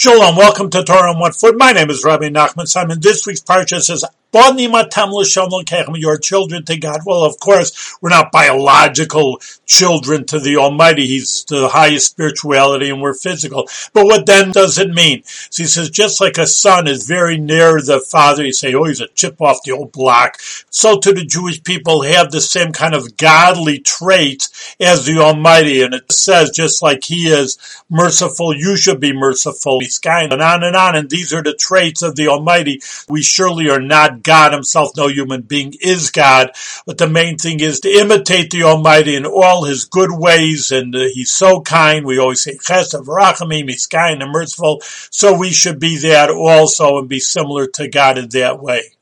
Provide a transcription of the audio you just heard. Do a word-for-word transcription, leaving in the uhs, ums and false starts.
Shalom, welcome to Torah on One Foot. My name is Rabbi Nachman Simon. This week's parsha says, your children to God. Well, of course, we're not biological children to the Almighty. He's the highest spirituality and we're physical. But what then does it mean? So he says, just like a son is very near the father, you say, oh, he's a chip off the old block. So too the Jewish people have the same kind of godly traits as the Almighty. And it says, just like he is merciful, you should be merciful. He's kind, and on and on. And these are the traits of the Almighty. We surely are not God himself. No human being is God. But the main thing is to imitate the Almighty in all his good ways. And uh, he's so kind. We always say, Chesed v'rachamim, he's kind and merciful. So we should be that also and be similar to God in that way.